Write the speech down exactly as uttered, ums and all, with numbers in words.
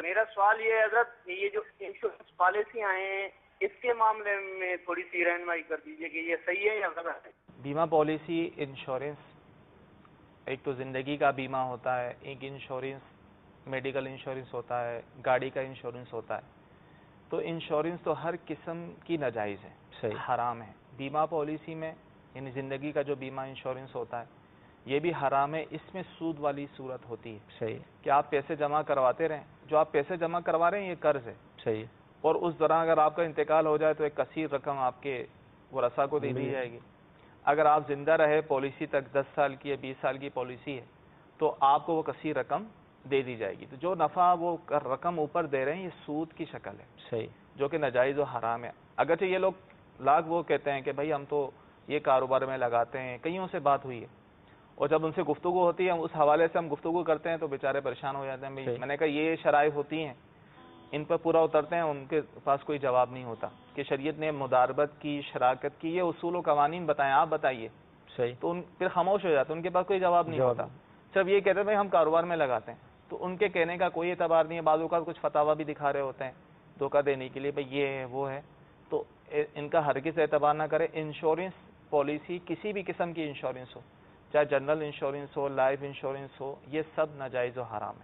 میرا سوال یہ ہے حضرت، یہ جو انشورنس پالیسیاں ہیں اس کے معاملے میں تھوڑی سی رہنمائی کر دیجیے کہ یہ صحیح ہے یا غلط ہے؟ بیمہ پالیسی انشورنس، ایک تو زندگی کا بیمہ ہوتا ہے، ایک انشورنس میڈیکل انشورنس ہوتا ہے، گاڑی کا انشورنس ہوتا ہے. تو انشورنس تو ہر قسم کی ناجائز ہے، صحیح، حرام ہے. بیمہ پالیسی میں یعنی زندگی کا جو بیمہ انشورنس ہوتا ہے یہ بھی حرام ہے. اس میں سود والی صورت ہوتی ہے، صحیح کہ آپ پیسے جمع کرواتے رہیں. جو آپ پیسے جمع کروا رہے ہیں یہ قرض ہے، صحیح، اور اس دوران اگر آپ کا انتقال ہو جائے تو ایک کثیر رقم آپ کے ورثاء کو دے دی جائے گی. اگر آپ زندہ رہے پالیسی تک، دس سال کی یا بیس سال کی پالیسی ہے، تو آپ کو وہ کثیر رقم دے دی جائے گی. تو جو نفع وہ رقم اوپر دے رہے ہیں یہ سود کی شکل ہے، صحیح، جو کہ ناجائز و حرام ہے. اگرچہ یہ لوگ لاکھ وہ کہتے ہیں کہ بھائی ہم تو یہ کاروبار میں لگاتے ہیں، کئیوں سے بات ہوئی ہے، اور جب ان سے گفتگو ہوتی ہے اس حوالے سے ہم گفتگو کرتے ہیں تو بیچارے پریشان ہو جاتے ہیں. بھائی میں نے کہا یہ شرائط ہوتی ہیں، ان پر پورا اترتے ہیں، ان کے پاس کوئی جواب نہیں ہوتا کہ شریعت نے مداربت کی، شراکت کی، یہ اصول و قوانین بتائیں، آپ بتائیے. صحیح، تو ان پھر خاموش ہو جاتے ہیں، ان کے پاس کوئی جواب نہیں ہوتا. جب یہ کہتے ہیں بھائی ہم کاروبار میں لگاتے ہیں، تو ان کے کہنے کا کوئی اعتبار نہیں ہے. بعض اوقات کچھ فتاویٰ بھی دکھا رہے ہوتے ہیں دھوکہ دینے کے لیے، بھائی یہ ہے وہ ہے. تو ان کا ہرگز اعتبار نہ کرے. انشورنس پالیسی کسی بھی قسم کی انشورنس ہو، چاہے جنرل انشورنس ہو، لائف انشورنس ہو، یہ سب ناجائز و حرام ہے.